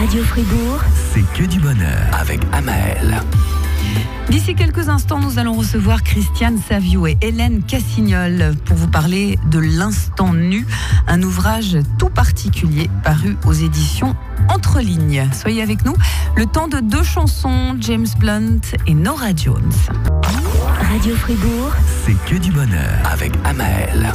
Radio Fribourg, c'est que du bonheur avec Amael. D'ici quelques instants, nous allons recevoir Christiane Savio et Hélène Cassignol pour vous parler de l'Instant Nu, un ouvrage tout particulier paru aux éditions Entre Lignes. Soyez avec nous, le temps de 2 chansons, James Blunt et Norah Jones. Radio Fribourg, C'est que du bonheur avec Amael.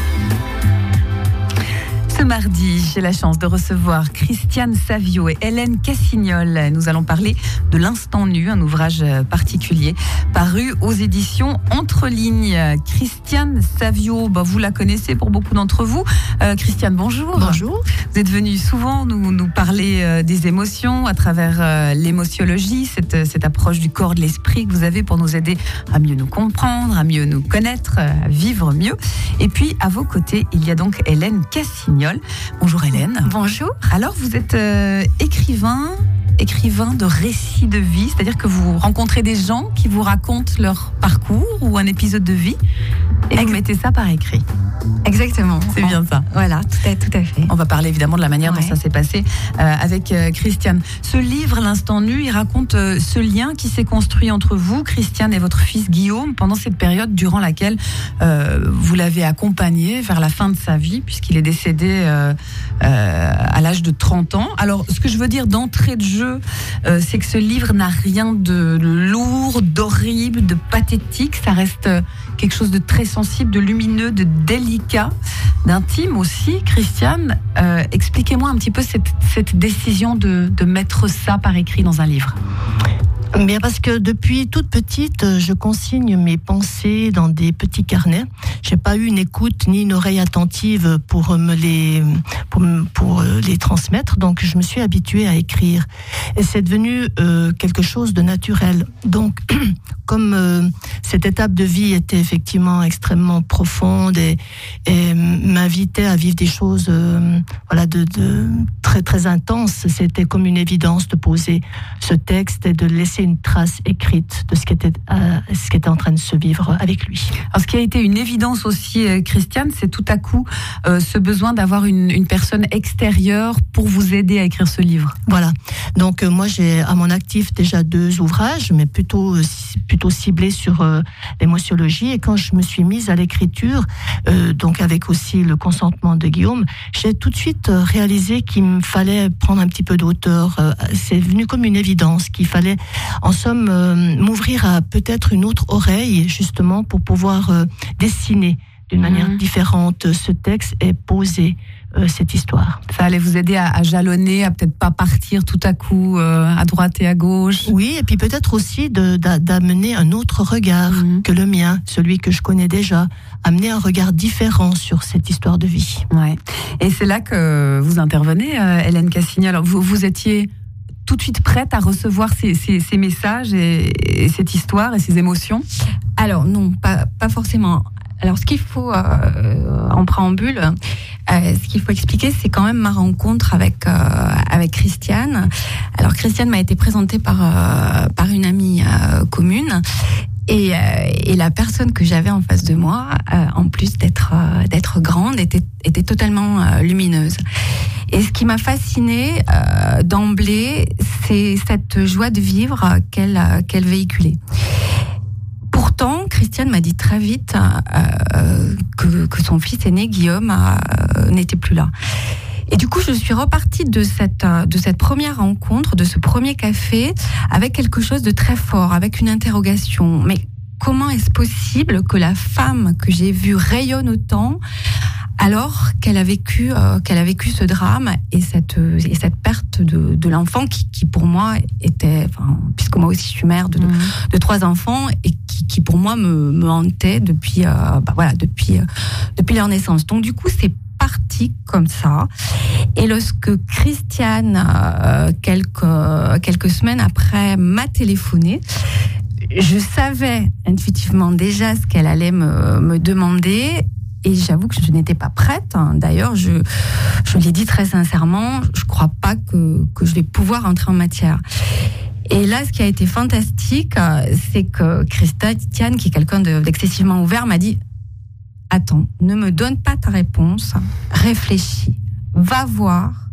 Ce mardi, j'ai la chance de recevoir Christiane Savio et Hélène Cassignol. Nous allons parler de l'Instant Nu, un ouvrage particulier paru aux éditions Entre Lignes. Christiane Savio, vous la connaissez pour beaucoup d'entre vous. Christiane, bonjour. Bonjour. Vous êtes venue souvent nous parler des émotions à travers l'émotiologie, cette approche du corps, de l'esprit que vous avez pour nous aider à mieux nous comprendre, à mieux nous connaître, à vivre mieux. Et puis, à vos côtés, il y a donc Hélène Cassignol. Bonjour Hélène. Bonjour. Alors vous êtes écrivain de récits de vie, c'est-à-dire que vous rencontrez des gens qui vous racontent leur parcours ou un épisode de vie et vous mettez ça par écrit. Exactement. C'est bien ça. Voilà, tout à fait. On va parler évidemment de la manière dont ça s'est passé avec Christiane. Ce livre, L'Instant Nu, il raconte ce lien qui s'est construit entre vous, Christiane, et votre fils Guillaume pendant cette période durant laquelle vous l'avez accompagné vers la fin de sa vie, puisqu'il est décédé à l'âge de 30 ans. Alors, ce que je veux dire d'entrée de jeu, c'est que ce livre n'a rien de lourd, d'horrible, de pathétique. Ça reste quelque chose de très sensible, de lumineux, de délicat, d'intime aussi. Christiane, expliquez-moi un petit peu cette décision de mettre ça par écrit dans un livre. Bien, parce que depuis toute petite, je consigne mes pensées dans des petits carnets. J'ai pas eu une écoute ni une oreille attentive pour les transmettre. Donc, je me suis habituée à écrire. Et c'est devenu quelque chose de naturel. Donc, comme cette étape de vie était effectivement extrêmement profonde et m'invitait à vivre des choses de très très intenses, c'était comme une évidence de poser ce texte et de laisser une trace écrite de ce qui était en train de se vivre avec lui. Alors, ce qui a été une évidence aussi, Christiane, c'est tout à coup ce besoin d'avoir une personne extérieure pour vous aider à écrire ce livre. Voilà. Donc moi j'ai à mon actif déjà 2 ouvrages, mais plutôt ciblés sur l'émotiologie. Et quand je me suis mise à l'écriture, donc avec aussi le consentement de Guillaume, j'ai tout de suite réalisé qu'il me fallait prendre un petit peu de hauteur. C'est venu comme une évidence qu'il fallait, en somme, m'ouvrir à peut-être une autre oreille, justement, pour pouvoir dessiner d'une manière différente ce texte et poser cette histoire. Ça allait vous aider à jalonner, à peut-être pas partir tout à coup à droite et à gauche. Oui, et puis peut-être aussi d'amener un autre regard que le mien, celui que je connais déjà, amener un regard différent sur cette histoire de vie. Ouais. Et c'est là que vous intervenez, Hélène Cassignol. Alors vous étiez tout de suite prête à recevoir ces messages et cette histoire et ces émotions? Alors non, pas forcément. Alors ce qu'il faut en préambule, ce qu'il faut expliquer, c'est quand même ma rencontre avec Christiane. Alors Christiane m'a été présentée par une amie commune. Et la personne que j'avais en face de moi, en plus d'être grande, était totalement lumineuse. Et ce qui m'a fascinée d'emblée, c'est cette joie de vivre qu'elle véhiculait. Pourtant, Christiane m'a dit très vite que son fils aîné, Guillaume, n'était plus là. Et du coup, je suis repartie de cette première rencontre, de ce premier café, avec quelque chose de très fort, avec une interrogation. Mais comment est-ce possible que la femme que j'ai vue rayonne autant alors qu'elle a vécu ce drame et cette perte de l'enfant qui pour moi était, puisque moi aussi je suis mère de 3 enfants et qui pour moi me hantait depuis leur naissance. Donc du coup c'est parti comme ça. Et lorsque Christiane quelques semaines après m'a téléphoné, je savais intuitivement déjà ce qu'elle allait me demander. Et j'avoue que je n'étais pas prête. D'ailleurs, je l'ai dit très sincèrement, je ne crois pas que je vais pouvoir entrer en matière. Et là, ce qui a été fantastique, c'est que Christiane, qui est quelqu'un d'excessivement ouvert, m'a dit « Attends, ne me donne pas ta réponse, réfléchis, va voir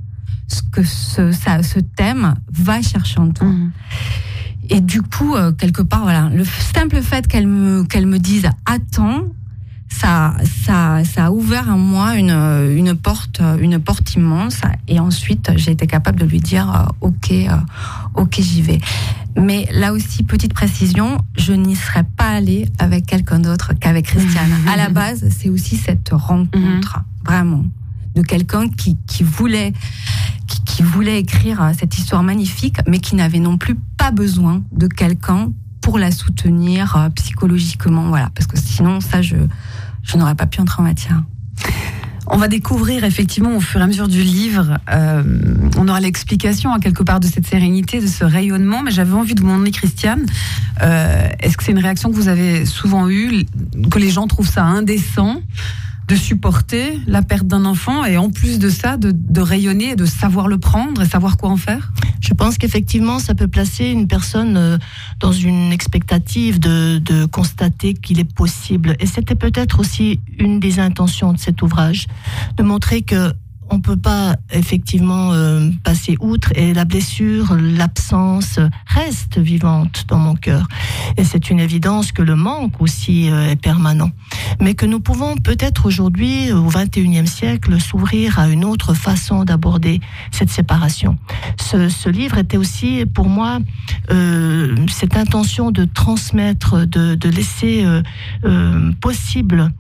ce que ce thème va chercher en toi. Et du coup, quelque part, voilà, le simple fait qu'elle me dise attends, ça a ouvert en moi une porte immense. Et ensuite, j'ai été capable de lui dire ok, j'y vais. Mais là aussi, petite précision, je n'y serais pas allée avec quelqu'un d'autre qu'avec Christiane. À la base, c'est aussi cette rencontre, vraiment, de quelqu'un qui voulait écrire cette histoire magnifique, mais qui n'avait non plus pas besoin de quelqu'un pour la soutenir psychologiquement, voilà, parce que sinon, ça, je n'aurais pas pu entrer en matière. On va découvrir effectivement au fur et à mesure du livre, on aura l'explication à quelque part de cette sérénité, de ce rayonnement, mais j'avais envie de vous demander, Christiane, est-ce que c'est une réaction que vous avez souvent eue, que les gens trouvent ça indécent de supporter la perte d'un enfant et en plus de ça, de rayonner et de savoir le prendre et savoir quoi en faire? Je pense qu'effectivement, ça peut placer une personne dans une expectative de constater qu'il est possible. Et c'était peut-être aussi une des intentions de cet ouvrage, de montrer que on peut pas effectivement passer outre, et la blessure, l'absence reste vivante dans mon cœur. Et c'est une évidence que le manque aussi est permanent. Mais que nous pouvons peut-être aujourd'hui, au XXIe siècle, s'ouvrir à une autre façon d'aborder cette séparation. Ce livre était aussi pour moi cette intention de transmettre, de laisser possible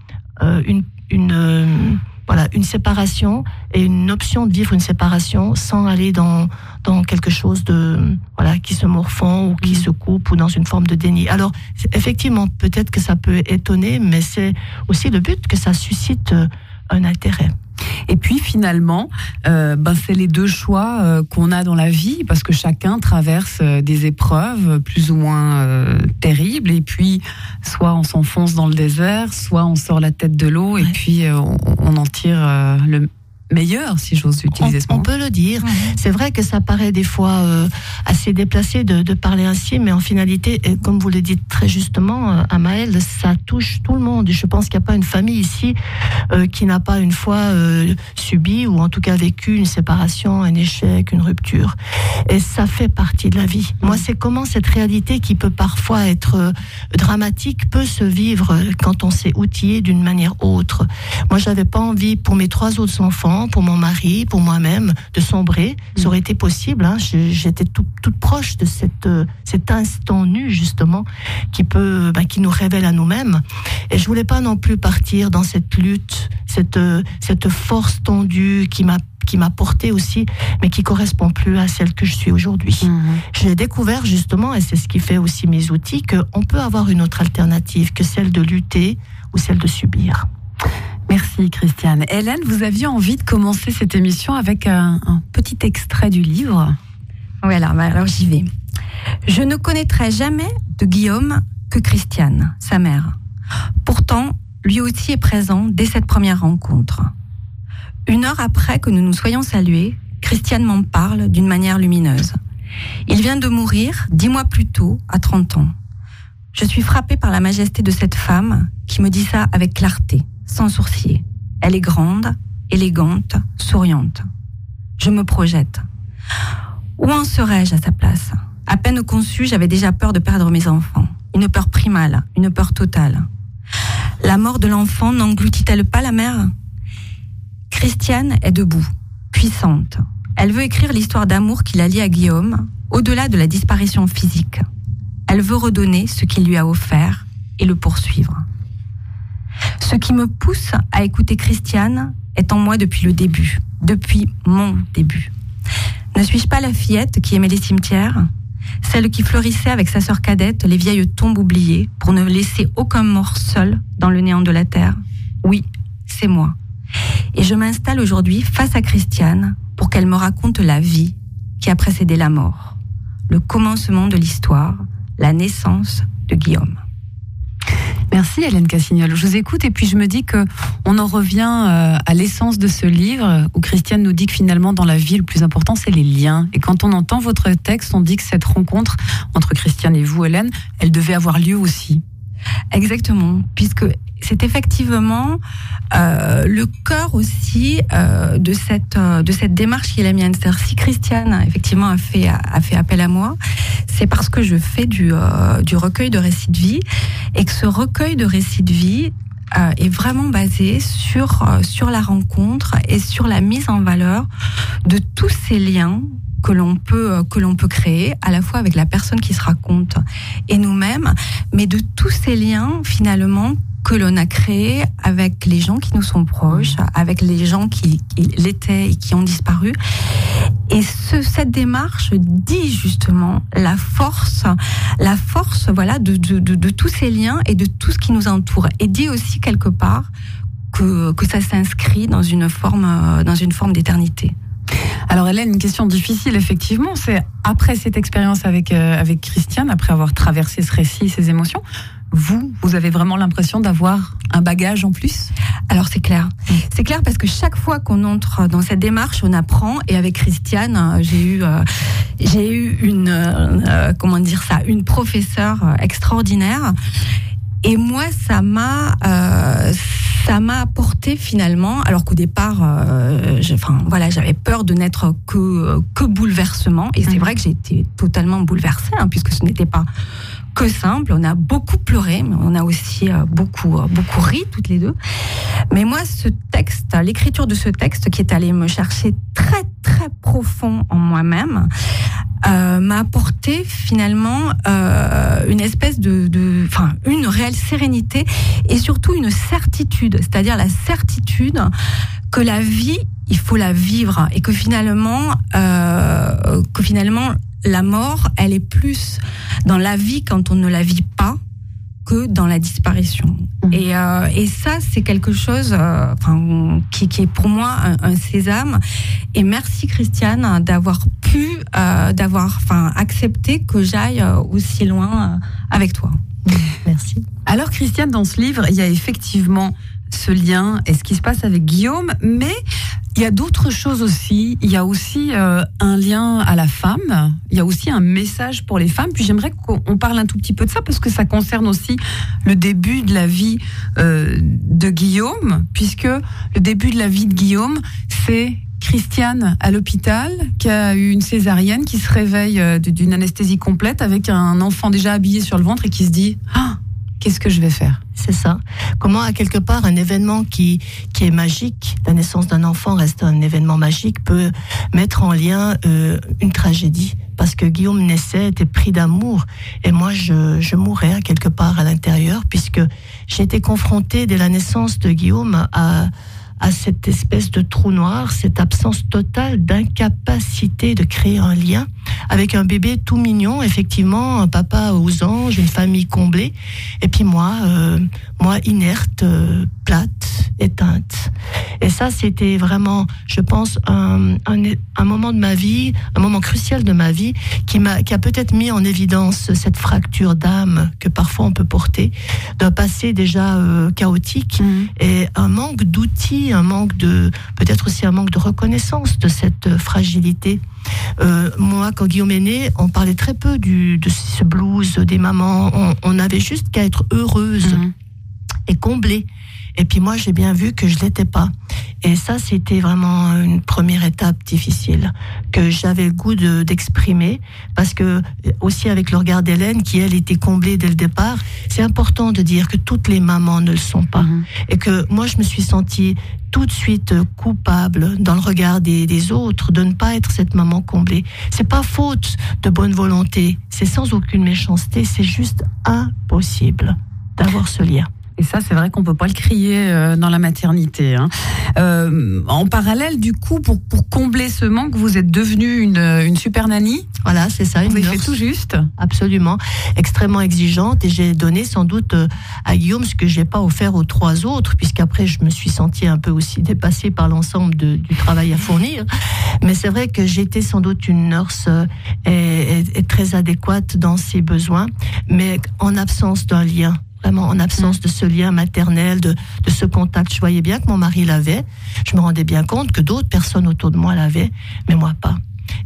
une séparation et une option de vivre une séparation sans aller dans quelque chose qui se morfond ou qui se coupe ou dans une forme de déni. Alors, effectivement, peut-être que ça peut étonner, mais c'est aussi le but que ça suscite un intérêt. Et puis finalement, c'est les deux choix qu'on a dans la vie, parce que chacun traverse des épreuves plus ou moins terribles, et puis soit on s'enfonce dans le désert, soit on sort la tête de l'eau, et puis on en tire le meilleur, si j'ose utiliser ce mot. On peut le dire. C'est vrai que ça paraît des fois assez déplacé de parler ainsi, mais en finalité, comme vous le dites très justement, Amael, ça touche tout le monde. Je pense qu'il n'y a pas une famille ici qui n'a pas une fois subi, ou en tout cas vécu, une séparation, un échec, une rupture. Et ça fait partie de la vie. Moi, c'est comment cette réalité qui peut parfois être dramatique peut se vivre quand on s'est outillé d'une manière autre. Moi, j'avais pas envie, pour mes 3 autres enfants, pour mon mari, pour moi-même, de sombrer. Ça aurait été possible. J'étais toute proche de cet instant nu, justement, qui nous révèle à nous-mêmes. Et je voulais pas non plus partir dans cette lutte, cette force tendue qui m'a portée aussi, mais qui correspond plus à celle que je suis aujourd'hui. J'ai découvert justement, et c'est ce qui fait aussi mes outils, qu'on peut avoir une autre alternative que celle de lutter ou celle de subir. Merci Christiane. Hélène, vous aviez envie de commencer cette émission avec un petit extrait du livre. Voilà, alors j'y vais. Je ne connaîtrai jamais de Guillaume que Christiane, sa mère. Pourtant, lui aussi est présent dès cette première rencontre. 1 heure après que nous nous soyons salués, Christiane m'en parle d'une manière lumineuse. Il vient de mourir 10 mois plus tôt, à 30 ans. Je suis frappée par la majesté de cette femme qui me dit ça avec clarté, sans sourciller. Elle est grande, élégante, souriante. Je me projette. Où en serais-je à sa place? À peine conçue, j'avais déjà peur de perdre mes enfants. Une peur primale, une peur totale. La mort de l'enfant n'engloutit-elle pas la mère? Christiane est debout, puissante. Elle veut écrire l'histoire d'amour qui la lie à Guillaume, au-delà de la disparition physique. Elle veut redonner ce qu'il lui a offert et le poursuivre. Ce qui me pousse à écouter Christiane est en moi depuis le début, depuis mon début. Ne suis-je pas la fillette qui aimait les cimetières? Celle qui fleurissait avec sa sœur cadette les vieilles tombes oubliées pour ne laisser aucun mort seul dans le néant de la terre? Oui, c'est moi. Et je m'installe aujourd'hui face à Christiane pour qu'elle me raconte la vie qui a précédé la mort, le commencement de l'histoire, la naissance de Guillaume. Merci Hélène Cassignol. Je vous écoute et puis je me dis qu'on en revient à l'essence de ce livre où Christiane nous dit que finalement dans la vie le plus important c'est les liens. Et quand on entend votre texte, on dit que cette rencontre entre Christiane et vous, Hélène, elle devait avoir lieu aussi. Exactement, puisque c'est effectivement le cœur aussi de cette démarche qui est la mienne. C'est-à-dire, si Christiane effectivement a fait appel à moi, c'est parce que je fais du recueil de récits de vie, et que ce recueil de récits de vie est vraiment basé sur la rencontre et sur la mise en valeur de tous ces liens que l'on peut créer, à la fois avec la personne qui se raconte et nous-mêmes, mais de tous ces liens finalement que l'on a créés avec les gens qui nous sont proches, avec les gens qui l'étaient et qui ont disparu. Et cette démarche dit justement la force, voilà, de tous ces liens et de tout ce qui nous entoure, et dit aussi quelque part que ça s'inscrit dans une forme d'éternité. Alors Hélène, une question difficile effectivement, c'est après cette expérience avec Christiane, après avoir traversé ce récit, ces émotions, vous avez vraiment l'impression d'avoir un bagage en plus ? Alors c'est clair. C'est clair parce que chaque fois qu'on entre dans cette démarche, on apprend. Et avec Christiane, j'ai eu une professeure extraordinaire. Et moi, ça m'a apporté finalement, alors qu'au départ, j'avais peur de n'être que bouleversement. Et c'est vrai que j'ai été totalement bouleversée, puisque ce n'était pas que simple. On a beaucoup pleuré, mais on a aussi beaucoup ri toutes les deux. Mais moi, l'écriture de ce texte qui est allé me chercher très très profond en moi-même, m'a apporté finalement une espèce une réelle sérénité et surtout une certitude, c'est-à-dire la certitude que la vie, il faut la vivre, et que finalement la mort, elle est plus dans la vie quand on ne la vit pas que dans la disparition. Et ça, c'est quelque chose qui est pour moi un sésame. Et merci Christiane d'avoir accepté que j'aille aussi loin avec toi. Merci. Alors Christiane, dans ce livre, il y a effectivement ce lien et ce qui se passe avec Guillaume, mais il y a d'autres choses aussi. Il y a aussi un lien à la femme, il y a aussi un message pour les femmes. Puis j'aimerais qu'on parle un tout petit peu de ça, parce que ça concerne aussi le début de la vie de Guillaume, puisque le début de la vie de Guillaume, c'est Christiane à l'hôpital, qui a eu une césarienne, qui se réveille d'une anesthésie complète avec un enfant déjà habillé sur le ventre et qui se dit « Ah, qu'est-ce que je vais faire ?» C'est ça. Comment, à quelque part, un événement qui est magique, la naissance d'un enfant reste un événement magique, peut mettre en lien une tragédie. Parce que Guillaume naissait, était pris d'amour. Et moi, je mourais à quelque part à l'intérieur, puisque j'ai été confrontée dès la naissance de Guillaume à cette espèce de trou noir, cette absence totale d'incapacité de créer un lien avec un bébé tout mignon, effectivement, un papa aux anges, une famille comblée, et puis moi inerte, plate, éteinte. Et ça, c'était vraiment, je pense, un moment de ma vie, un moment crucial de ma vie, qui a peut-être mis en évidence cette fracture d'âme que parfois on peut porter, d'un passé déjà chaotique, et un manque d'outils, peut-être aussi un manque de reconnaissance de cette fragilité. Moi, quand Guillaume est né, on parlait très peu de ce blues des mamans. On avait juste qu'à être heureuse et comblée. Et puis moi, j'ai bien vu que je l'étais pas. Et ça, c'était vraiment une première étape difficile que j'avais le goût d'exprimer, parce que aussi avec le regard d'Hélène, qui elle était comblée dès le départ, c'est important de dire que toutes les mamans ne le sont pas. Et que moi, je me suis sentie tout de suite coupable dans le regard des autres de ne pas être cette maman comblée. C'est pas faute de bonne volonté, c'est sans aucune méchanceté, c'est juste impossible d'avoir ce lien. Et ça, c'est vrai qu'on peut pas le crier dans la maternité. En parallèle, du coup, pour combler ce manque, vous êtes devenue une super nanny. Voilà, c'est ça. Vous avez fait tout juste. Absolument, extrêmement exigeante, et j'ai donné sans doute à Guillaume ce que j'ai pas offert aux 3 autres, puisqu'après je me suis sentie un peu aussi dépassée par l'ensemble du travail à fournir. Mais c'est vrai que j'étais sans doute une nurse et très adéquate dans ses besoins, mais en absence d'un lien. Vraiment en absence de ce lien maternel, de ce contact. Je voyais bien que mon mari l'avait, je me rendais bien compte que d'autres personnes autour de moi l'avaient, mais moi pas.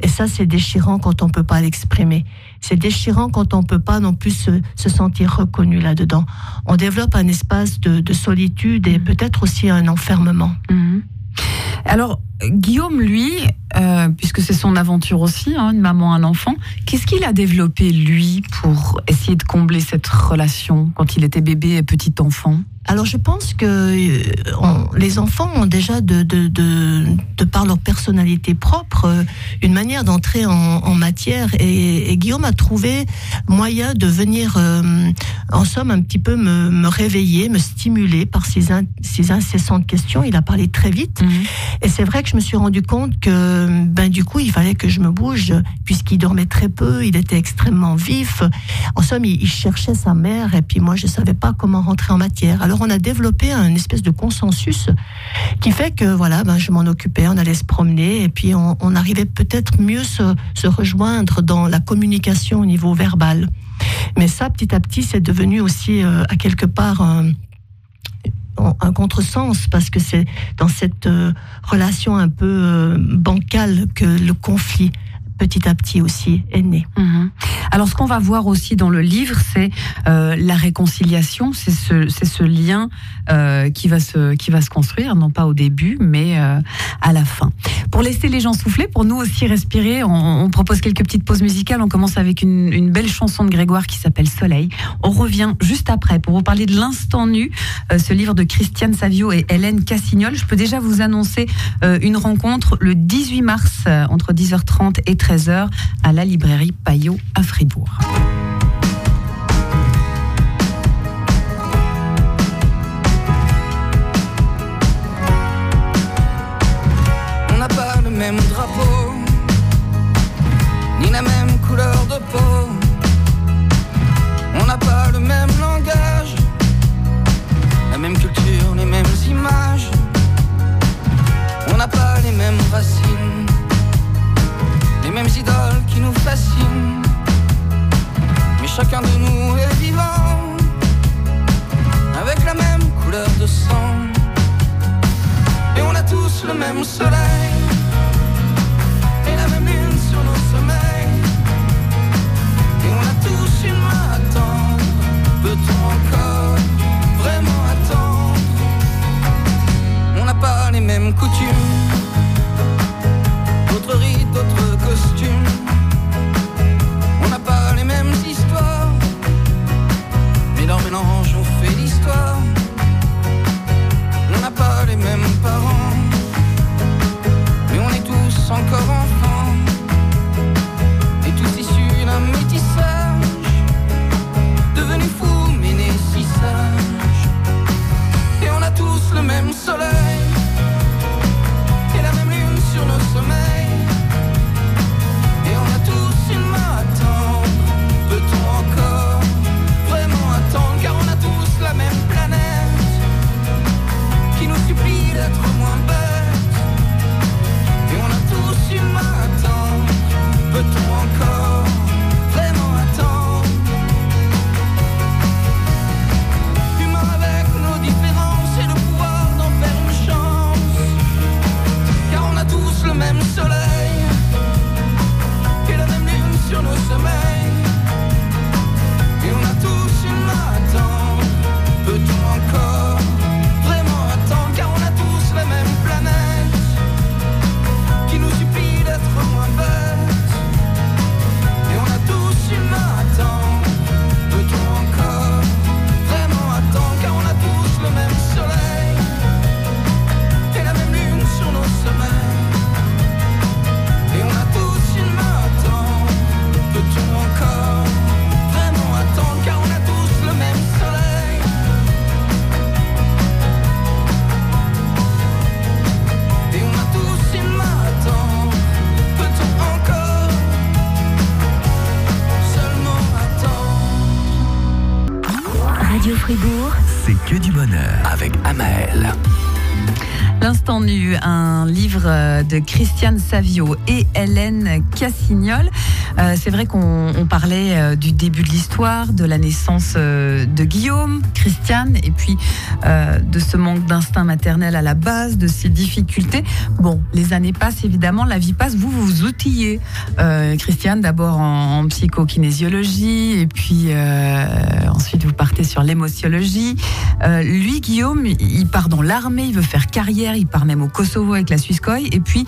Et ça, c'est déchirant quand on peut pas l'exprimer. C'est déchirant quand on peut pas non plus se sentir reconnu là-dedans. On développe un espace de solitude et peut-être aussi un enfermement. Alors, Guillaume, lui, puisque c'est son aventure aussi, une maman, un enfant, qu'est-ce qu'il a développé, lui, pour essayer de combler cette relation quand il était bébé et petit enfant ? Alors je pense que les enfants ont déjà de par leur personnalité propre une manière d'entrer en matière et Guillaume a trouvé moyen de venir en somme un petit peu me réveiller, me stimuler par ses incessantes questions. Il a parlé très vite et c'est vrai que je me suis rendu compte que du coup il fallait que je me bouge puisqu'il dormait très peu, il était extrêmement vif. En somme il cherchait sa mère et puis moi je savais pas comment rentrer en matière. Alors on a développé un espèce de consensus qui fait que je m'en occupais, on allait se promener et puis on arrivait peut-être mieux se rejoindre dans la communication au niveau verbal. Mais ça, petit à petit, c'est devenu aussi à quelque part un contresens parce que c'est dans cette relation un peu bancale que le conflit petit à petit aussi est né. Alors ce qu'on va voir aussi dans le livre, c'est la réconciliation, c'est ce lien qui va se construire, non pas au début, mais à la fin. Pour laisser les gens souffler, pour nous aussi respirer, on propose quelques petites pauses musicales. On commence avec une belle chanson de Grégoire qui s'appelle Soleil. On revient juste après pour vous parler de l'Instant Nu, ce livre de Christiane Savio et Hélène Cassignol. Je peux déjà vous annoncer une rencontre le 18 mars entre 10h30 et 13h à la librairie Payot à Fribourg. On n'a pas le même drapeau, ni la même couleur de peau. On n'a pas le même langage, la même culture, les mêmes images. On n'a pas les mêmes racines, les mêmes idoles qui nous fascinent. Mais chacun de nous est vivant, avec la même couleur de sang. Et on a tous le même soleil, et la même lune sur nos sommeils. Et on a tous une main à tendre, peut-on encore vraiment attendre? On n'a pas les mêmes coutumes, d'autres rites, d'autres costumes. On n'a pas les mêmes histoires, mais leur mélange on fait l'histoire. On n'a pas les mêmes parents, mais on est tous encore enfants, et tous issus d'un métissage, devenus fous mais nés si sages. Et on a tous le même soleil, et la même lune sur nos sommeils. Et on a tous une main à tendre, peut-on encore vraiment attendre? Car on a tous la même planète qui nous supplie d'être moins bêtes. Et on a tous une main à tendre, peut-on encore vraiment attendre? Humains avec nos différences et le pouvoir d'en faire une chance. Car on a tous le même soleil et la même lune sur nos sommeils. Et on a tous une main à tendre, peut-on encore vraiment attendre? Car on a tous la même planète qui nous supplie d'être moins bêtes. Et on a tous une main à tendre, peut-on encore vraiment attendre? Car on a tous le même soleil et la même lune sur nos sommeils. Et on a tous une main à tendre, peut-on encore vraiment attendre? Car on a tous le même soleil. Et on a tous une main à tendre, peut-on encore seulement attendre? Radio Fribourg, C'est que du bonheur avec Amael. L'Instant Nu, un livre de Christiane Savio et Hélène Cassignol. C'est vrai qu'on parlait du début de l'histoire, de la naissance de Guillaume, Christiane, et puis de ce manque d'instinct maternel à la base, de ces difficultés. Bon, les années passent évidemment, la vie passe, vous vous outillez. Christiane, d'abord en psychokinésiologie, et puis ensuite vous partez sur l'émotiologie. Lui, Guillaume, il part dans l'armée, il veut faire carrière, il part même au Kosovo avec la Suiscoy, et puis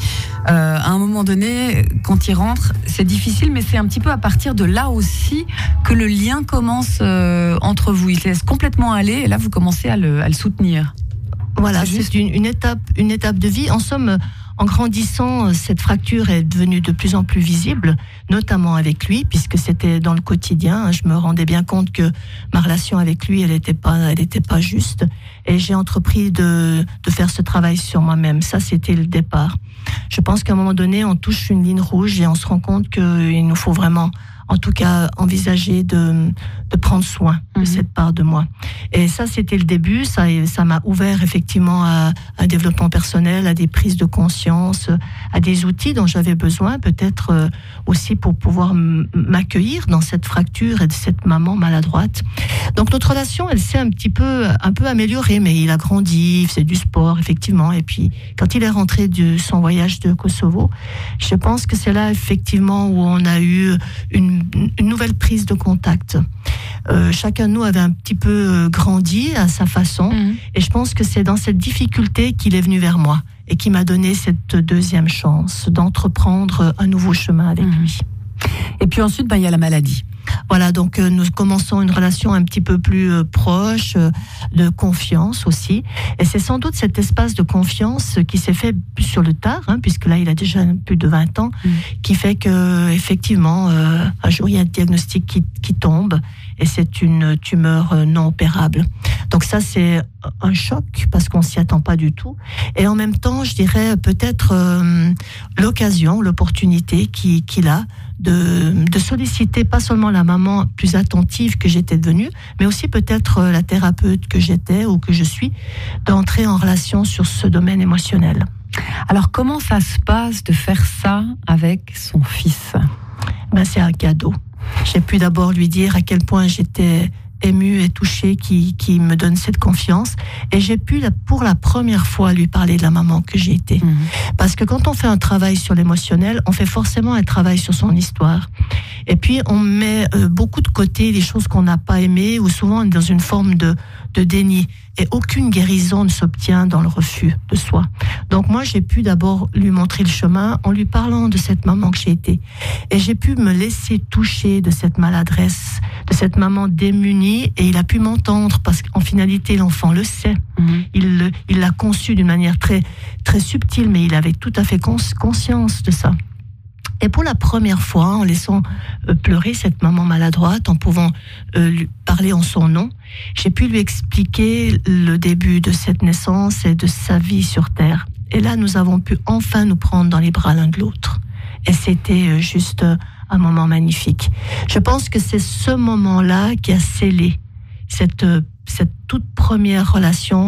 à un moment donné, quand il rentre, c'est difficile, mais c'est un petit peu à partir de là aussi que le lien commence entre vous. Il se laisse complètement aller, et là vous commencez à le soutenir. Voilà, c'est une étape de vie. En somme, en grandissant, cette fracture est devenue de plus en plus visible, notamment avec lui, puisque c'était dans le quotidien. Je me rendais bien compte que ma relation avec lui, elle était pas juste. Et j'ai entrepris de faire ce travail sur moi-même. Ça, c'était le départ. Je pense qu'à un moment donné, on touche une ligne rouge et on se rend compte qu'il nous faut vraiment, en tout cas, envisager de prendre soin de cette part de moi. Et ça, c'était le début. Ça m'a ouvert effectivement à un développement personnel, à des prises de conscience, à des outils dont j'avais besoin, peut-être aussi pour pouvoir m'accueillir dans cette fracture et de cette maman maladroite. Donc notre relation, elle s'est un peu améliorée, mais il a grandi, il faisait du sport, effectivement. Et puis, quand il est rentré de son voyage de Kosovo, je pense que c'est là, effectivement, où on a eu une nouvelle prise de contact. Chacun de nous avait un petit peu grandi à sa façon, et je pense que c'est dans cette difficulté qu'il est venu vers moi et qui m'a donné cette deuxième chance d'entreprendre un nouveau chemin avec lui. Et puis ensuite, il y a la maladie. Voilà, donc nous commençons une relation un petit peu plus proche, de confiance aussi. Et c'est sans doute cet espace de confiance qui s'est fait sur le tard, puisque là, il a déjà plus de 20 ans, qui fait que, effectivement, un jour, il y a un diagnostic qui tombe, et c'est une tumeur non opérable. Donc ça, c'est un choc, parce qu'on s'y attend pas du tout. Et en même temps, je dirais peut-être l'occasion, l'opportunité qu'il a de solliciter pas seulement la maman plus attentive que j'étais devenue, mais aussi peut-être la thérapeute que j'étais ou que je suis, d'entrer en relation sur ce domaine émotionnel. Alors comment ça se passe de faire ça avec son fils ? C'est un cadeau. J'ai pu d'abord lui dire à quel point j'étais émue et touchée qui me donne cette confiance, et j'ai pu pour la première fois lui parler de la maman que j'ai été. Parce que quand on fait un travail sur l'émotionnel, on fait forcément un travail sur son histoire, et puis on met beaucoup de côté les choses qu'on n'a pas aimées, ou souvent on est dans une forme de déni, et aucune guérison ne s'obtient dans le refus de soi. Donc moi, j'ai pu d'abord lui montrer le chemin en lui parlant de cette maman que j'ai été, et j'ai pu me laisser toucher de cette maladresse, de cette maman démunie, et il a pu m'entendre, parce qu'en finalité, l'enfant le sait. Il l'a conçu d'une manière très, très subtile, mais il avait tout à fait conscience de ça. Et pour la première fois, en laissant pleurer cette maman maladroite, en pouvant lui parler en son nom, j'ai pu lui expliquer le début de cette naissance et de sa vie sur Terre. Et là, nous avons pu enfin nous prendre dans les bras l'un de l'autre. Et c'était juste un moment magnifique. Je pense que c'est ce moment-là qui a scellé cette toute première relation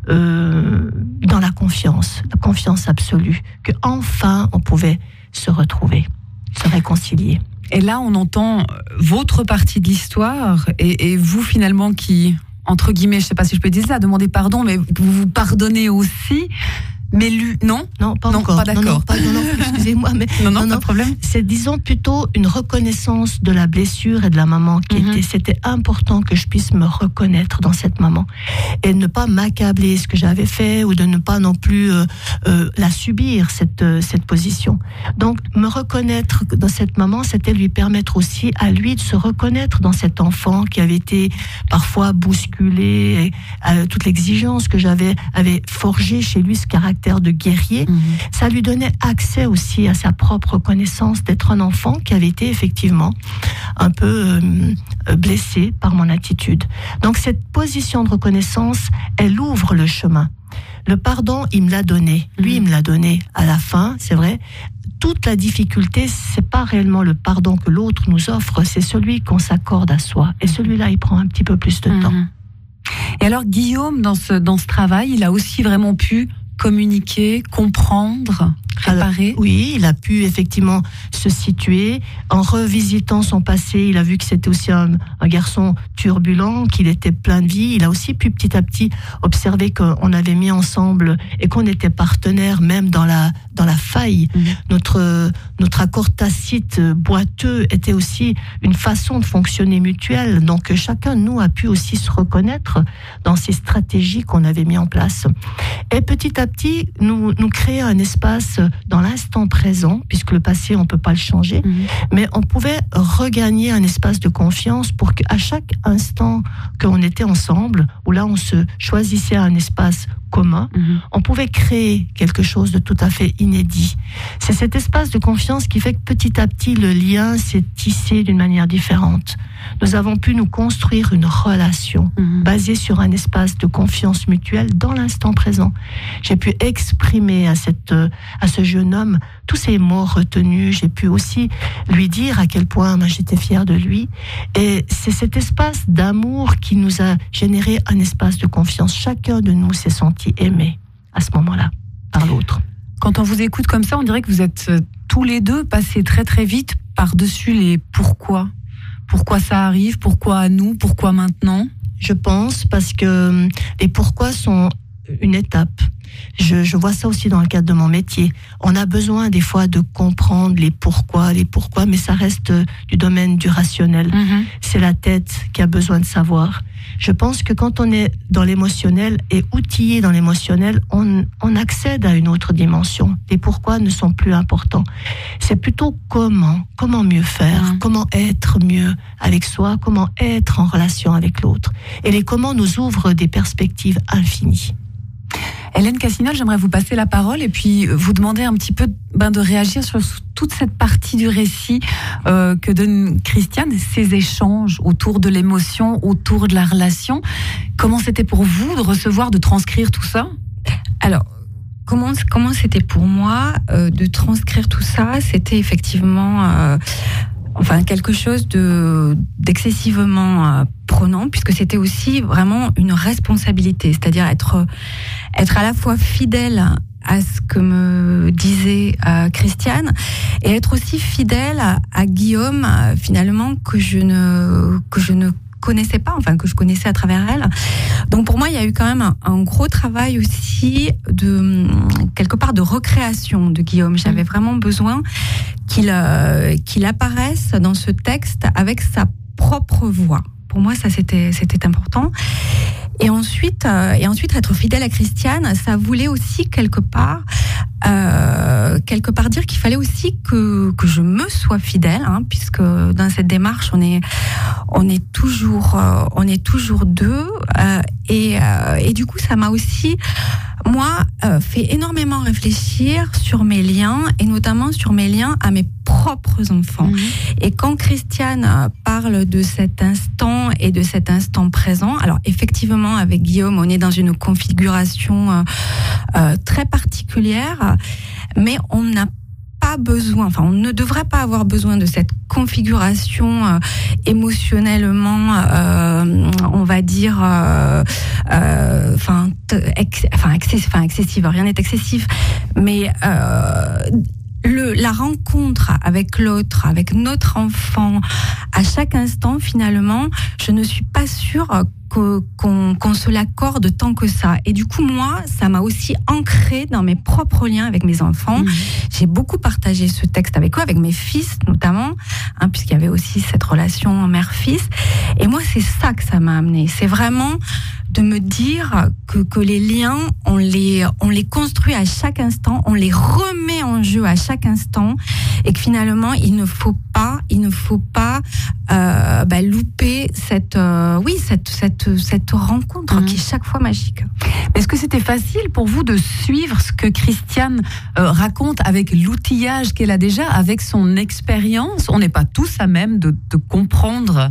dans la confiance absolue, que enfin on pouvait se retrouver, se réconcilier. Et là, on entend votre partie de l'histoire, et vous finalement qui, entre guillemets, je ne sais pas si je peux dire ça, demandez pardon, mais vous vous pardonnez aussi. Mais lui, non, pas encore. Pas d'accord. Non, excusez-moi, mais non, pas de problème. C'est, disons, plutôt une reconnaissance de la blessure et de la maman qui était. C'était important que je puisse me reconnaître dans cette maman et ne pas m'accabler ce que j'avais fait, ou de ne pas non plus la subir, cette position. Donc, me reconnaître dans cette maman, c'était lui permettre aussi à lui de se reconnaître dans cet enfant qui avait été parfois bousculé, toute l'exigence que j'avais avait forgé chez lui ce caractère de guerrier. Ça lui donnait accès aussi à sa propre connaissance d'être un enfant qui avait été effectivement un peu blessé par mon attitude. Donc cette position de reconnaissance, elle ouvre le chemin. Le pardon, il me l'a donné. Lui, il me l'a donné à la fin, c'est vrai. Toute la difficulté, c'est pas réellement le pardon que l'autre nous offre, c'est celui qu'on s'accorde à soi. Et celui-là, il prend un petit peu plus de temps. Et alors, Guillaume, dans ce travail, il a aussi vraiment pu communiquer, comprendre, réparer. Oui, il a pu effectivement se situer. En revisitant son passé, il a vu que c'était aussi un garçon turbulent, qu'il était plein de vie. Il a aussi pu petit à petit observer qu'on avait mis ensemble et qu'on était partenaires même dans la faille. Notre accord tacite boiteux était aussi une façon de fonctionner mutuelle. Donc chacun de nous a pu aussi se reconnaître dans ces stratégies qu'on avait mis en place. Et petit à petit, nous créer un espace dans l'instant présent, puisque le passé, on ne peut pas le changer, mais on pouvait regagner un espace de confiance pour qu'à chaque instant qu'on était ensemble, où là on se choisissait un espace commun, on pouvait créer quelque chose de tout à fait inédit. C'est cet espace de confiance qui fait que petit à petit, le lien s'est tissé d'une manière différente. Nous avons pu nous construire une relation basée sur un espace de confiance mutuelle dans l'instant présent. J'ai pu exprimer à ce jeune homme tous ces mots retenus. J'ai pu aussi lui dire à quel point j'étais fière de lui. Et c'est cet espace d'amour qui nous a généré un espace de confiance. Chacun de nous s'est senti aimé à ce moment-là par l'autre. Quand on vous écoute comme ça, on dirait que vous êtes tous les deux passés très très vite par-dessus les pourquoi. Pourquoi ça arrive? Pourquoi à nous? Pourquoi maintenant? Je pense parce que les pourquoi sont une étape. Je vois ça aussi dans le cadre de mon métier. On a besoin des fois de comprendre les pourquoi, mais ça reste du domaine du rationnel. C'est la tête qui a besoin de savoir. Je pense que quand on est dans l'émotionnel et outillé dans l'émotionnel, on accède à une autre dimension. Les pourquoi ne sont plus importants. C'est plutôt comment mieux faire, comment être mieux avec soi, comment être en relation avec l'autre. Et les comment nous ouvrent des perspectives infinies. Hélène Cassinol, j'aimerais vous passer la parole et puis vous demander un petit peu de réagir sur toute cette partie du récit que donne Christiane, ces échanges autour de l'émotion, autour de la relation. Comment c'était pour vous de recevoir, de transcrire tout ça? Alors, comment c'était pour moi de transcrire tout ça? C'était effectivement quelque chose d'excessivement prenant, puisque c'était aussi vraiment une responsabilité, c'est-à-dire être à la fois fidèle à ce que me disait Christiane et être aussi fidèle à Guillaume, finalement, que je ne connaissais pas, que je connaissais à travers elle. Donc pour moi, il y a eu quand même un gros travail aussi quelque part de recréation de Guillaume. J'avais vraiment besoin qu'il apparaisse dans ce texte avec sa propre voix. Pour moi, ça c'était important. Et ensuite, être fidèle à Christiane, ça voulait aussi quelque part dire qu'il fallait aussi que je me sois fidèle, puisque dans cette démarche, on est toujours deux, et du coup, ça m'a aussi fait énormément réfléchir sur mes liens, et notamment sur mes liens à mes propres enfants. Et quand Christiane parle de cet instant et de cet instant présent, alors effectivement avec Guillaume on est dans une configuration très particulière, mais on n'a pas besoin, on ne devrait pas avoir besoin de cette configuration émotionnellement, on va dire, excessive. Rien n'est excessif, mais la rencontre avec l'autre, avec notre enfant, à chaque instant, finalement, je ne suis pas sûre qu'on se l'accorde tant que ça. Et du coup, moi, ça m'a aussi ancré dans mes propres liens avec mes enfants. J'ai beaucoup partagé ce texte avec eux, avec mes fils notamment, puisqu'il y avait aussi cette relation mère-fils. Et moi, c'est ça que ça m'a amené. C'est vraiment de me dire que les liens, on les construit à chaque instant, on les remet en jeu à chaque instant, et que finalement, il ne faut pas louper cette rencontre qui est chaque fois magique. Est-ce que c'était facile pour vous de suivre ce que Christiane raconte avec l'outillage qu'elle a déjà, avec son expérience? On n'est pas tous à même de comprendre.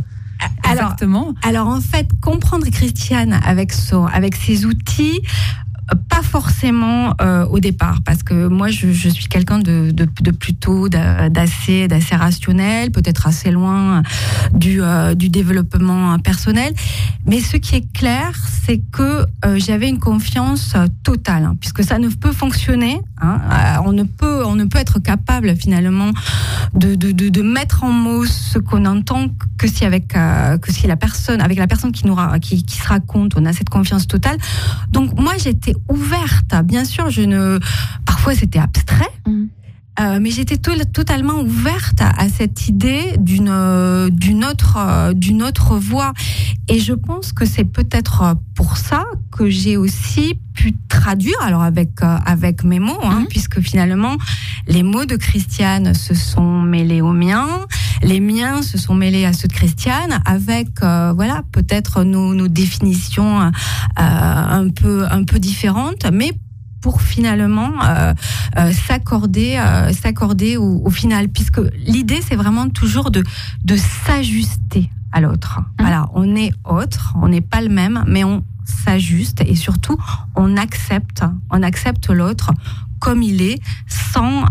Exactement. Alors en fait, comprendre Christiane avec ses outils, pas forcément au départ, parce que moi je suis quelqu'un de plutôt d'assez rationnel, peut-être assez loin du développement personnel. Mais ce qui est clair, c'est que j'avais une confiance totale, hein, puisque ça ne peut fonctionner. Hein, on ne peut être capable finalement de mettre en mots ce qu'on entend que si avec la personne qui se raconte, on a cette confiance totale. Donc moi j'étais ouverte, bien sûr, parfois c'était abstrait. Mais j'étais totalement ouverte à cette idée d'une autre voie, et je pense que c'est peut-être pour ça que j'ai aussi pu traduire, alors avec mes mots, hein, puisque finalement les mots de Christiane se sont mêlés aux miens, les miens se sont mêlés à ceux de Christiane, avec peut-être nos définitions un peu différentes, mais pour finalement s'accorder au final, puisque l'idée c'est vraiment toujours de s'ajuster à l'autre. Voilà, on est autre, on n'est pas le même, mais on s'ajuste, et surtout on accepte l'autre comme il est, sans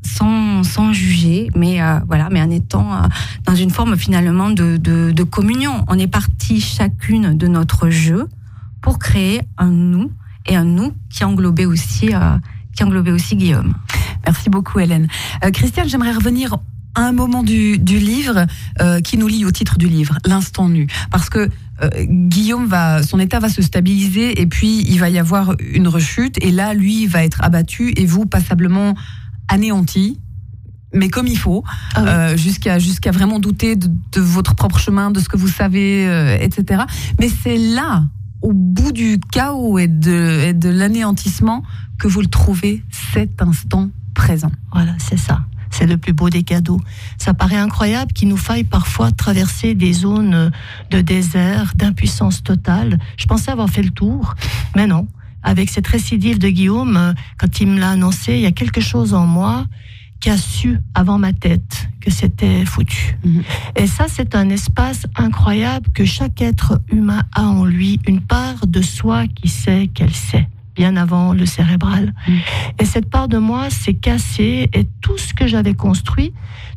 juger, mais en étant dans une forme finalement de communion. On est parti chacune de notre jeu pour créer un nous, et un nous qui englobait aussi Guillaume. Merci beaucoup, Hélène. Christiane, j'aimerais revenir à un moment du livre qui nous lie au titre du livre, l'instant nu. Parce que Guillaume son état va se stabiliser, et puis il va y avoir une rechute, et là, lui, il va être abattu, et vous, passablement anéanti, mais comme il faut, jusqu'à vraiment douter de votre propre chemin, de ce que vous savez, etc. Mais c'est là, au bout du chaos et de l'anéantissement, que vous le trouvez, cet instant présent. Voilà, c'est ça. C'est le plus beau des cadeaux. Ça paraît incroyable qu'il nous faille parfois traverser des zones de désert, d'impuissance totale. Je pensais avoir fait le tour, mais non. Avec cette récidive de Guillaume, quand il me l'a annoncé, il y a quelque chose en moi qui a su avant ma tête que c'était foutu. Et ça, c'est un espace incroyable que chaque être humain a en lui, une part de soi qui sait qu'elle sait, bien avant le cérébral. Et cette part de moi s'est cassée, et tout ce que j'avais construit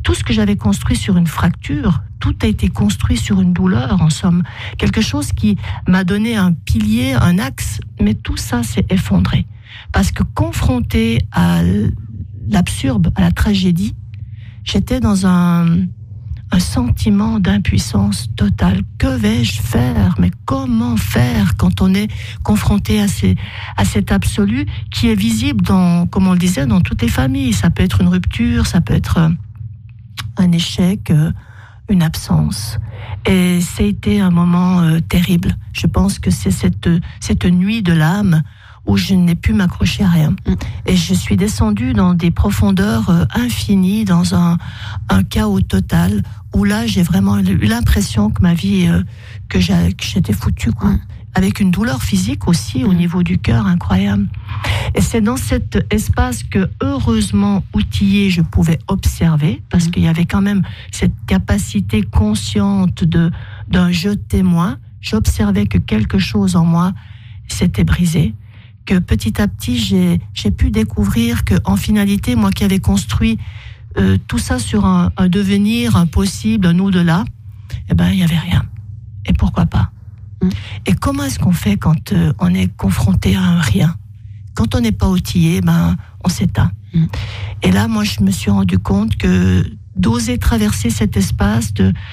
sur une fracture, tout a été construit sur une douleur, en somme. Quelque chose qui m'a donné un pilier, un axe, mais tout ça s'est effondré. Parce que confronté à l'absurde, à la tragédie, j'étais dans un sentiment d'impuissance totale. Que vais-je faire? Mais comment faire quand on est confronté à cet absolu qui est visible comme on le disait, dans toutes les familles? Ça peut être une rupture, ça peut être un échec, une absence. Et ça a été un moment terrible. Je pense que c'est cette nuit de l'âme où je n'ai pu m'accrocher à rien. Et je suis descendue dans des profondeurs infinies, dans un chaos total, où là, j'ai vraiment eu l'impression que ma vie, que j'étais foutue, quoi. Avec une douleur physique aussi, au niveau du cœur, incroyable. Et c'est dans cet espace que, heureusement outillé, je pouvais observer, parce qu'il y avait quand même cette capacité consciente d'un jeu de témoin. J'observais que quelque chose en moi s'était brisé, que petit à petit, j'ai pu découvrir qu'en finalité, moi qui avais construit tout ça sur un devenir, un possible, un au-delà, eh ben, il n'y avait rien. Et pourquoi pas? Et comment est-ce qu'on fait quand on est confronté à un rien? Quand on n'est pas outillé, ben, on s'éteint. Et là, moi, je me suis rendu compte que d'oser traverser cet espace,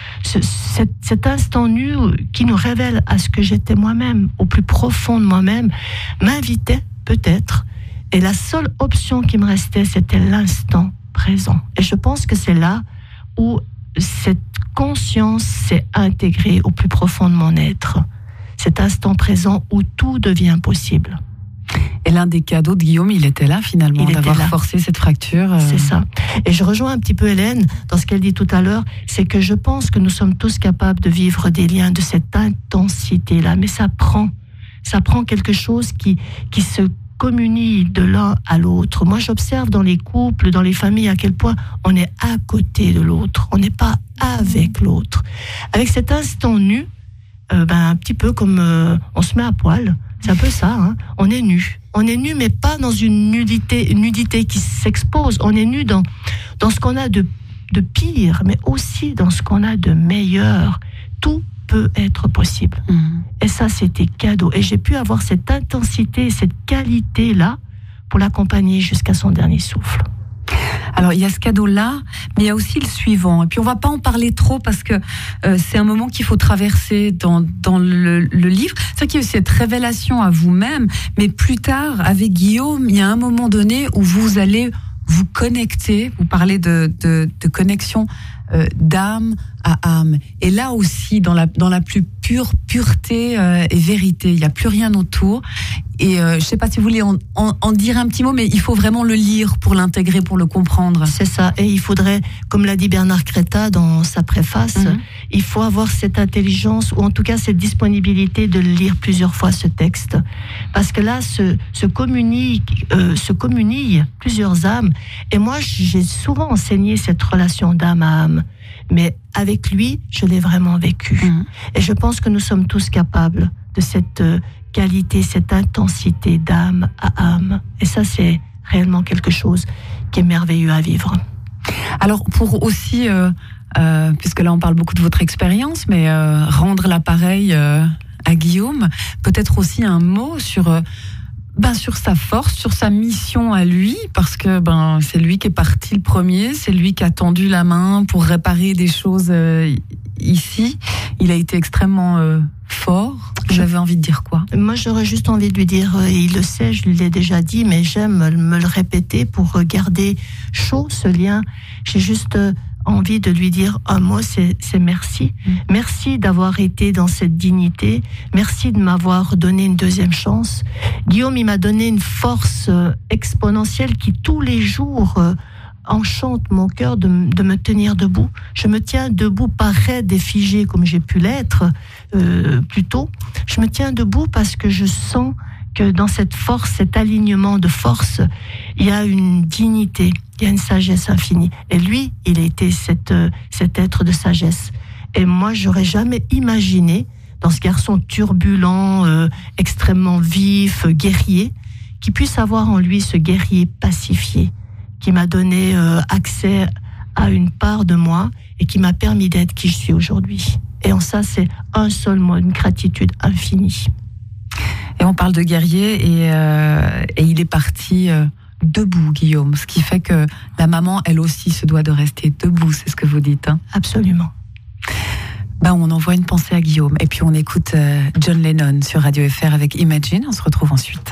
cet instant nu qui nous révèle à ce que j'étais moi-même, au plus profond de moi-même, m'invitait peut-être. Et la seule option qui me restait, c'était l'instant présent. Et je pense que c'est là où cette conscience s'est intégrée au plus profond de mon être. Cet instant présent où tout devient possible. Et l'un des cadeaux de Guillaume, il était là finalement, d'avoir forcé cette fracture. C'est ça. Et je rejoins un petit peu Hélène dans ce qu'elle dit tout à l'heure, c'est que je pense que nous sommes tous capables de vivre des liens de cette intensité-là, mais ça prend quelque chose qui se communie de l'un à l'autre. Moi, j'observe dans les couples, dans les familles, à quel point on est à côté de l'autre, on n'est pas avec l'autre. Avec cet instant nu, un petit peu comme on se met à poil. C'est un peu ça, hein. On est nu. On est nu, mais pas dans une nudité qui s'expose. On est nu dans ce qu'on a de pire, mais aussi dans ce qu'on a de meilleur. Tout peut être possible. Et ça, c'était cadeau. Et j'ai pu avoir cette intensité, cette qualité-là pour l'accompagner jusqu'à son dernier souffle. Alors, il y a ce cadeau-là, mais il y a aussi le suivant. Et puis, on va pas en parler trop parce que c'est un moment qu'il faut traverser dans le livre. C'est vrai qu'il y a eu cette révélation à vous-même, mais plus tard, avec Guillaume, il y a un moment donné où vous allez vous connecter. Vous parlez de connexion d'âme à âme. Et là aussi, dans la plus pure pureté et vérité, il n'y a plus rien autour. Et je ne sais pas si vous voulez en dire un petit mot, mais il faut vraiment le lire pour l'intégrer, pour le comprendre. C'est ça. Et il faudrait, comme l'a dit Bernard Creta dans sa préface, il faut avoir cette intelligence, ou en tout cas cette disponibilité de lire plusieurs fois ce texte. Parce que là, se communie plusieurs âmes. Et moi, j'ai souvent enseigné cette relation d'âme à âme. Mais avec lui, je l'ai vraiment vécu. Et je pense que nous sommes tous capables de cette qualité, cette intensité d'âme à âme. Et ça, c'est réellement quelque chose qui est merveilleux à vivre. Alors, pour aussi, puisque là on parle beaucoup de votre expérience, mais rendre l'appareil à Guillaume, peut-être aussi un mot sur sa force, sur sa mission à lui, parce que c'est lui qui est parti le premier, c'est lui qui a tendu la main pour réparer des choses ici. Il a été extrêmement fort. J'avais envie de dire quoi? Moi, j'aurais juste envie de lui dire, il le sait, je lui l'ai déjà dit, mais j'aime me le répéter pour garder chaud ce lien. J'ai juste envie de lui dire un mot, c'est merci. Merci d'avoir été dans cette dignité. Merci de m'avoir donné une deuxième chance. Guillaume, il m'a donné une force exponentielle qui tous les jours enchante mon cœur de me tenir debout. Je me tiens debout, pas raide et figée comme j'ai pu l'être plus tôt. Je me tiens debout parce que je sens que dans cette force, cet alignement de force, il y a une dignité, il y a une sagesse infinie. Et lui, il a été cet être de sagesse. Et moi, j'aurais jamais imaginé, dans ce garçon turbulent, extrêmement vif, guerrier, qu'il puisse avoir en lui ce guerrier pacifié, qui m'a donné accès à une part de moi et qui m'a permis d'être qui je suis aujourd'hui. Et en ça, c'est un seul mot, une gratitude infinie. Et on parle de guerrier et il est parti debout, Guillaume. Ce qui fait que la maman, elle aussi, se doit de rester debout, c'est ce que vous dites. Hein? Absolument. On envoie une pensée à Guillaume. Et puis on écoute John Lennon sur Radio FR avec Imagine. On se retrouve ensuite.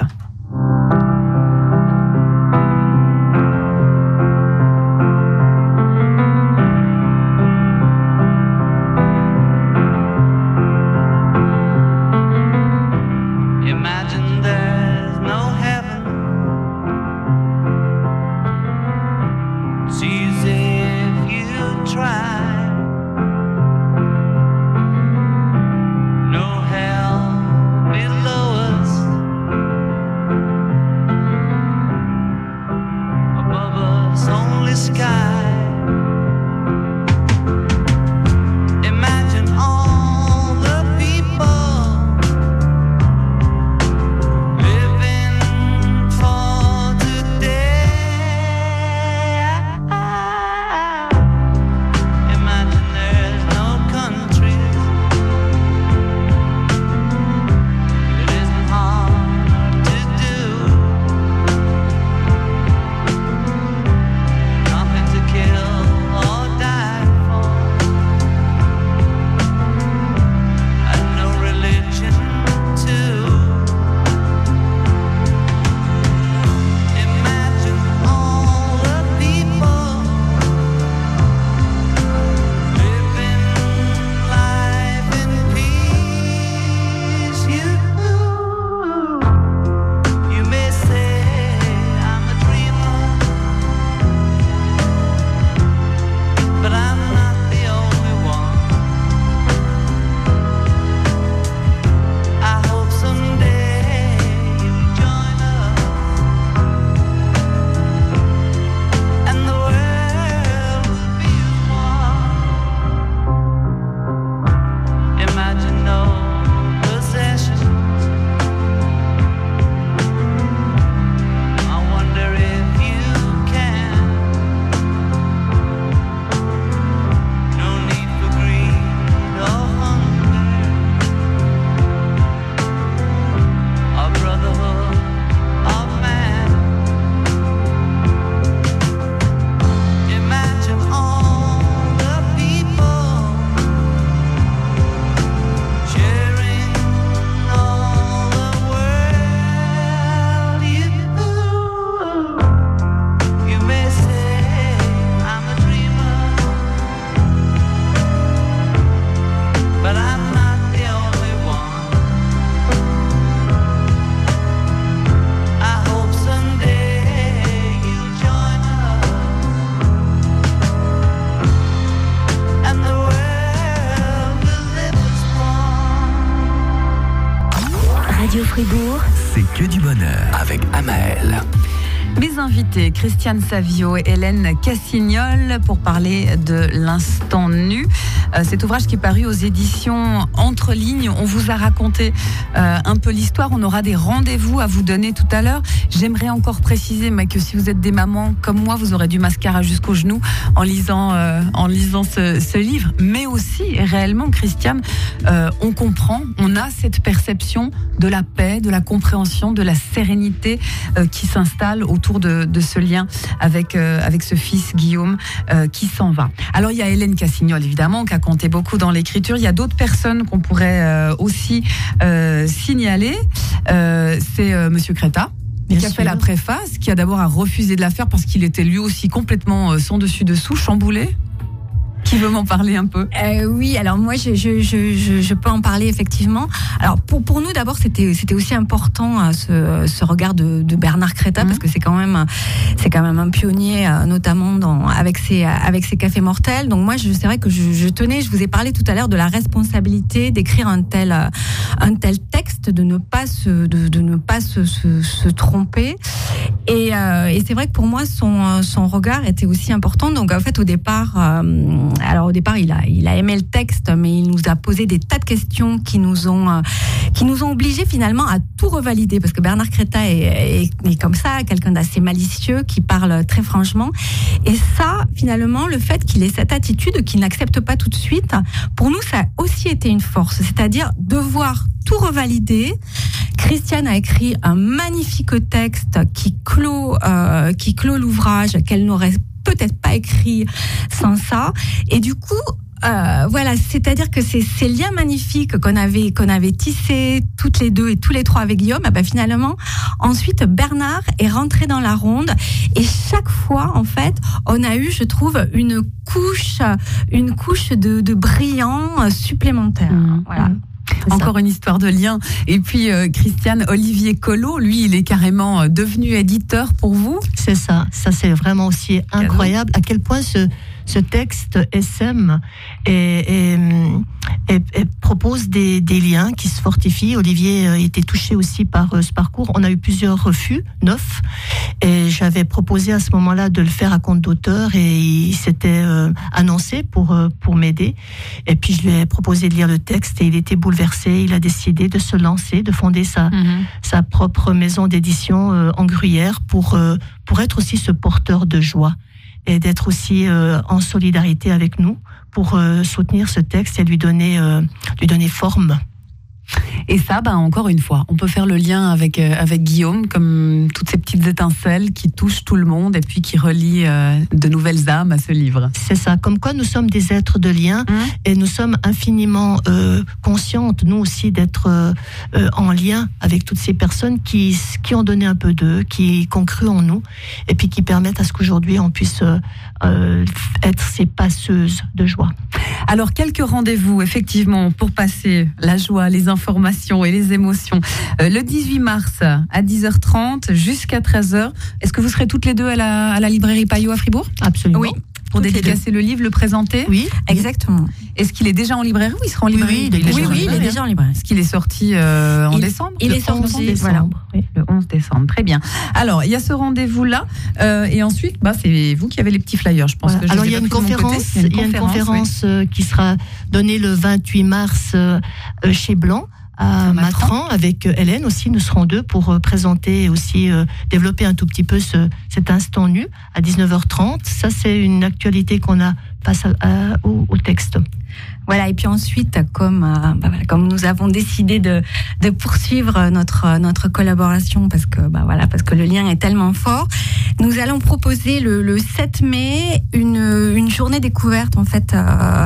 Fribourg, c'est que du bonheur avec Amael. Mes invités, Christiane Savio et Hélène Cassignol, pour parler de l'Instant nu. Cet ouvrage qui est paru aux éditions Entre Lignes. On vous a raconté un peu l'histoire. On aura des rendez-vous à vous donner tout à l'heure. J'aimerais encore préciser que si vous êtes des mamans comme moi, vous aurez du mascara jusqu'aux genoux en lisant ce livre. Mais aussi, réellement, Christiane, on comprend, on a cette perception de la paix, de la compréhension, de la sérénité qui s'installe autour de ce lien avec ce fils Guillaume qui s'en va. Alors il y a Hélène Cassignol évidemment qui a compté beaucoup dans l'écriture. Il y a d'autres personnes qu'on pourrait aussi signaler. C'est Monsieur Créta. Qui a fait la préface, qui a d'abord refusé de la faire parce qu'il était lui aussi complètement sans dessus dessous, chamboulé. Qui veut m'en parler un peu? Oui, alors moi je peux en parler effectivement. Alors pour nous d'abord c'était aussi important ce regard de Bernard Créta parce que c'est quand même un pionnier notamment avec ses cafés mortels. Donc moi c'est vrai que je vous ai parlé tout à l'heure de la responsabilité d'écrire un tel texte, de ne pas se tromper. Et c'est vrai que pour moi son regard était aussi important. Donc en fait au départ il a aimé le texte, mais il nous a posé des tas de questions qui nous ont obligés finalement à tout revalider, parce que Bernard Créta est comme ça, quelqu'un d'assez malicieux, qui parle très franchement. Et ça, finalement, le fait qu'il ait cette attitude, qu'il n'accepte pas tout de suite, pour nous, ça a aussi été une force, c'est-à-dire devoir tout revalider. Christiane a écrit un magnifique texte qui clôt l'ouvrage, qu'elle n'aurait peut-être pas écrit sans ça. Et du coup, voilà, c'est-à-dire que ces liens magnifiques qu'on avait tissés toutes les deux et tous les trois avec Guillaume, finalement, ensuite Bernard est rentré dans la ronde et chaque fois, en fait, on a eu, je trouve, une couche de brillant supplémentaire. Voilà. Encore une histoire de lien. Et puis Christiane, Olivier Collot, lui, il est carrément devenu éditeur pour vous. C'est ça. Ça, c'est vraiment aussi incroyable. À quel point ce texte SM et propose des liens qui se fortifient. Olivier a été touché aussi par ce parcours. On a eu plusieurs refus, 9, et j'avais proposé à ce moment-là de le faire à compte d'auteur et il s'était annoncé pour m'aider. Et puis je lui ai proposé de lire le texte et il était bouleversé. Il a décidé de se lancer, de fonder sa propre maison d'édition en Gruyère pour être aussi ce porteur de joie et d'être aussi en solidarité avec nous pour soutenir ce texte et lui donner forme. Et ça, encore une fois, on peut faire le lien avec Guillaume, comme toutes ces petites étincelles qui touchent tout le monde et puis qui relient de nouvelles âmes à ce livre. C'est ça, comme quoi nous sommes des êtres de lien et nous sommes infiniment conscientes, nous aussi, d'être en lien avec toutes ces personnes qui ont donné un peu d'eux, qui ont cru en nous et puis qui permettent à ce qu'aujourd'hui on puisse être ces passeuses de joie. Alors, quelques rendez-vous, effectivement, pour passer la joie, les informations et les émotions. Le 18 mars à 10h30 jusqu'à 13h. Est-ce que vous serez toutes les deux à la librairie Payot à Fribourg? Absolument. Oui. Pour dédicacer le livre, le présenter? Oui, exactement. Est-ce qu'il est déjà en librairie ou il sera en librairie? Oui, il est déjà en librairie. Est-ce qu'il est sorti en décembre? Il est sorti décembre. Voilà. Le 11 décembre, très bien. Alors, il y a ce rendez-vous-là, et ensuite, c'est vous qui avez les petits flyers, je pense. Voilà. Alors, il y a une conférence qui sera donnée le 28 mars chez Blanc. À Matran, avec Hélène aussi, nous serons deux pour présenter et aussi développer un tout petit peu cet instant nu à 19h30. Ça, c'est une actualité qu'on a face au texte. Voilà, et puis ensuite, comme nous avons décidé de poursuivre notre collaboration parce que le lien est tellement fort, nous allons proposer le 7 mai une journée découverte en fait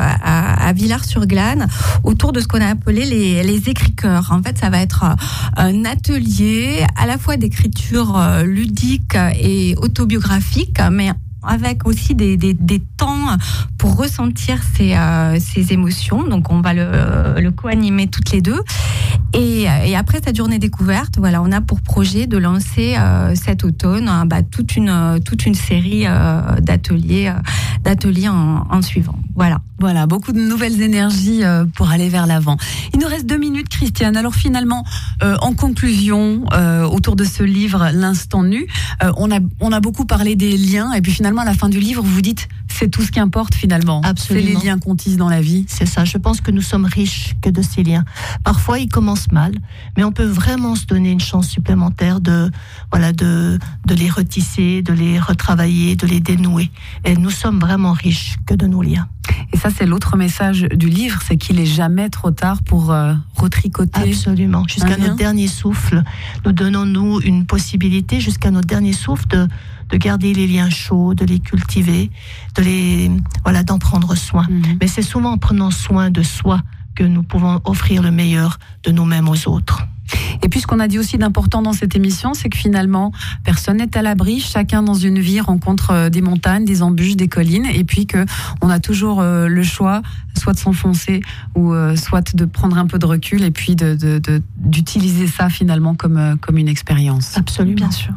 à Villars-sur-Glane autour de ce qu'on a appelé les écricœurs. En fait, ça va être un atelier à la fois d'écriture ludique et autobiographique, mais avec aussi des temps pour ressentir ces émotions. Donc on va le co-animer toutes les deux. Et après cette journée découverte, voilà, on a pour projet de lancer cet automne toute une série d'ateliers en suivant. Voilà, beaucoup de nouvelles énergies pour aller vers l'avant. Il nous reste 2 minutes, Christiane. Alors finalement, en conclusion, autour de ce livre, L'instant nu, on a beaucoup parlé des liens, et puis finalement, à la fin du livre, vous dites, c'est tout ce qui importe finalement. Absolument. C'est les liens qu'on tisse dans la vie. C'est ça, je pense que nous sommes riches que de ces liens. Parfois, ils commencent mal, mais on peut vraiment se donner une chance supplémentaire de les retisser, de les retravailler, de les dénouer. Et nous sommes vraiment riches que de nos liens. Et ça, c'est l'autre message du livre, c'est qu'il est jamais trop tard pour retricoter. Absolument. Jusqu'à notre dernier souffle, nous donnons-nous une possibilité, jusqu'à notre dernier souffle, de garder les liens chauds, de les cultiver, d'en prendre soin. Mais c'est souvent en prenant soin de soi que nous pouvons offrir le meilleur de nous-mêmes aux autres. Et puis ce qu'on a dit aussi d'important dans cette émission, c'est que finalement, personne n'est à l'abri. Chacun dans une vie rencontre des montagnes, des embûches, des collines, et puis que on a toujours le choix, soit de s'enfoncer ou soit de prendre un peu de recul, et puis d'utiliser ça finalement comme une expérience. Absolument. Bien sûr.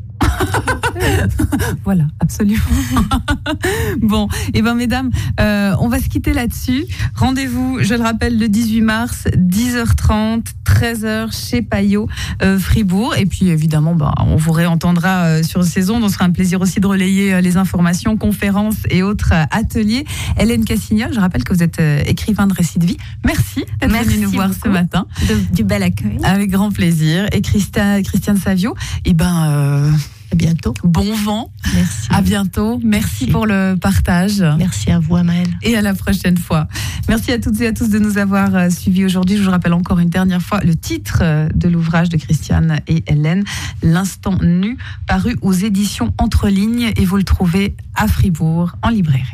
Voilà, absolument. Bon, et ben mesdames, on va se quitter là-dessus. Rendez-vous, je le rappelle, le 18 mars, 10h30, 13h chez Payot, Fribourg. Et puis évidemment, on vous réentendra sur ces ondes. On sera un plaisir aussi de relayer les informations, conférences et autres ateliers. Hélène Cassignol, je rappelle que vous êtes écrivain de récits de vie. Merci d'être venue nous voir ce matin. Du bel accueil. Avec grand plaisir. Et Christiane Savio, à bientôt. Bon vent. Merci. À bientôt. Merci pour le partage. Merci à vous, Amael. Et à la prochaine fois. Merci à toutes et à tous de nous avoir suivis aujourd'hui. Je vous rappelle encore une dernière fois le titre de l'ouvrage de Christiane et Hélène, L'instant nu, paru aux éditions Entre Lignes, et vous le trouvez à Fribourg en librairie.